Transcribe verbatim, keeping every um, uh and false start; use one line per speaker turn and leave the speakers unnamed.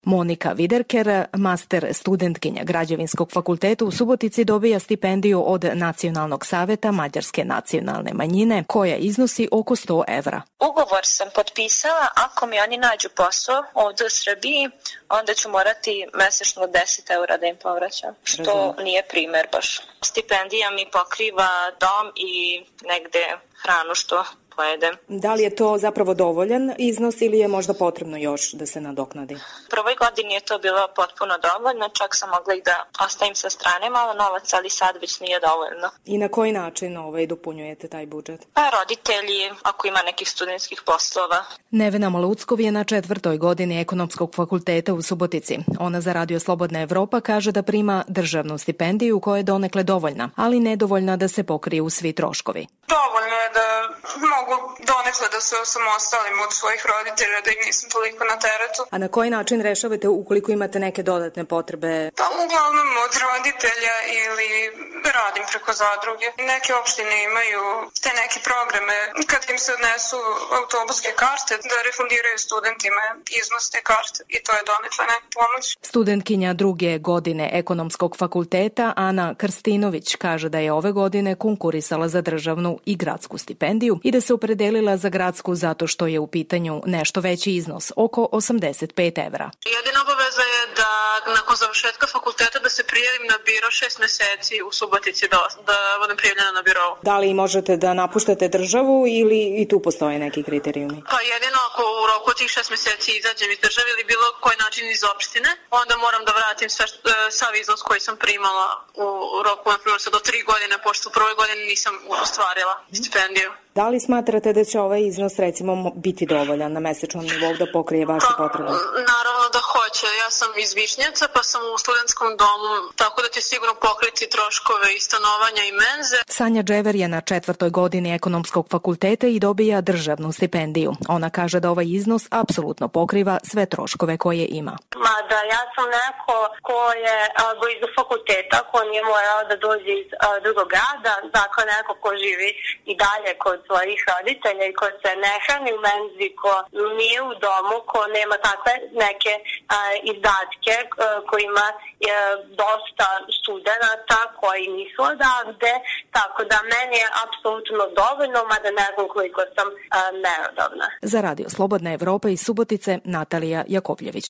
Monika Viderker, master studentkinja Građevinskog fakulteta u Subotici, dobija stipendiju od Nacionalnog saveta mađarske nacionalne manjine, koja iznosi oko sto evra.
Ugovor sam potpisala, ako mi oni nađu posao ovdje u Srbiji, onda ću morati mesečno deset eura da im povraćam, što Razum. Nije primer baš. Stipendija mi pokriva dom i negde hranu što pojedem.
Da li je to zapravo dovoljan iznos ili je možda potrebno još da se nadoknadi?
U prvoj godini je to bilo potpuno dovoljno, čak sam mogla i da ostavim sa strane malo novac, ali sad već nije dovoljno.
I na koji način ovaj, dopunjujete taj budžet?
Pa roditelji, ako ima nekih studentskih poslova.
Nevena Maluckov je na četvrtoj godini Ekonomskog fakulteta u Subotici. Ona za Radio Slobodna Evropa kaže da prima državnu stipendiju koja je donekle dovoljna, ali nedovoljna da se pokriju svi troškovi.
Dovoljno je da mogu donekle da se osamostalim od svojih roditelja, da im nisam toliko na teretu.
A na koji način rešavate ukoliko imate neke dodatne potrebe?
Pa uglavnom od roditelja ili radim preko zadruge. Neke opštine imaju te neke programe kad im se odnesu autobuske karte da refundiraju studentima iznos te karte i to je donekle neka pomoć.
Studentkinja druge godine Ekonomskog fakulteta Ana Krstinović kaže da je ove godine konkurisala za državnu i gradsku stipendiju i da se opredelila za gradsku zato što je u pitanju nešto veći iznos, oko osamdeset pet evra.
Jedina obaveza je da nakon završetka fakulteta da se prijavim na biro šest meseci u Subotici, da, da budem prijavljena na biro.
Da li možete da napuštate državu ili i tu postoje neki kriterijumi?
Pa jedino ako u roku tih šest meseci izađem iz države ili bilo koji način iz opštine, onda moram da vratim sve, sav iznos koji sam primala u roku, na primjer, do tri godine, pošto u prvoj godini nisam ostvarila stipendiju.
Da li smatrate da će ovaj iznos recimo biti dovoljan na mesečnom nivou da pokrije vaše
pa,
potrebe?
Naravno da hoće. Ja sam iz Višnjaca pa sam u studentskom domu, tako da će sigurno pokriti troškove i stanovanja i menze.
Sanja Džever je na četvrtoj godini Ekonomskog fakulteta i dobija državnu stipendiju. Ona kaže da ovaj iznos apsolutno pokriva sve troškove koje ima.
Mada ja sam neko ko je blizu fakulteta, ko nije morao da dođe iz a, drugog grada, dakle neko ko živi i dalje kod svojih roditelja i ko se ne hrani u menzi, ko nije u domu, ko nema takve neke a, izdatke a, kojima je dosta studenata koji nisu odavde, tako da meni je apsolutno dovoljno, mada ne znam koliko sam a, merodavna.
Za Radio Slobodna Evropa iz Subotice, Natalija Jakovljević.